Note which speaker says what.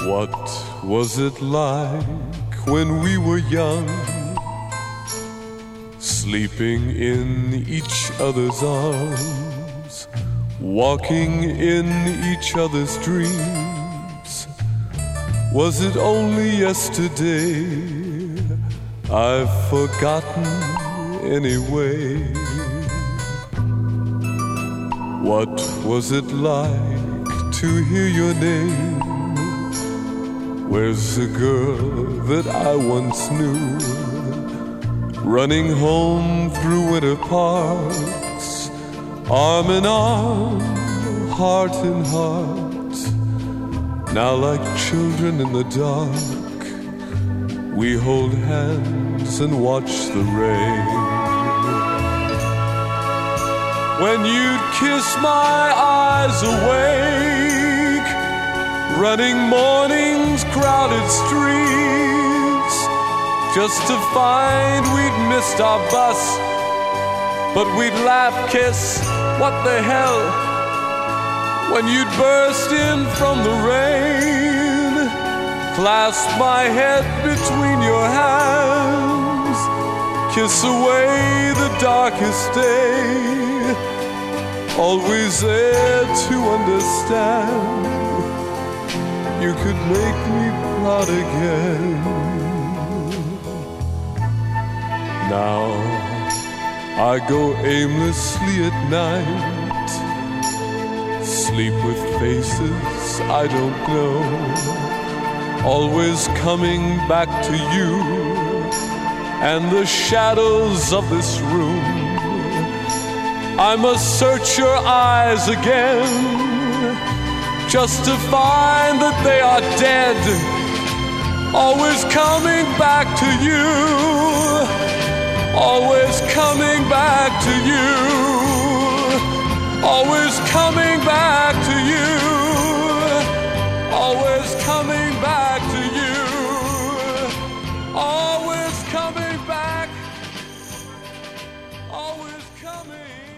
Speaker 1: What was it like when we were young, sleeping in each other's arms, walking in each other's dreams? Was it only yesterday? I've forgotten anyway. What was it like to hear your name? Where's the girl that I once knew, running home through winter parks, arm in arm, heart in heart? Now like children in the dark, we hold hands and watch the rain. When you'd kiss my eyes awake, running mornings, crowded streets, just to find we'd missed our bus, but we'd laugh, kiss, what the hell? When you'd burst in from the rain, clasp my head between your hands, kiss away the darkest day, always there to understand. You could make me proud again. Now I go aimlessly at night, sleep with faces I don't know, always coming back to you and the shadows of this room. I must search your eyes again, just to find that they are dead, always coming back to you, always coming back to you, always coming back to you, always coming back to you, always coming back, always coming.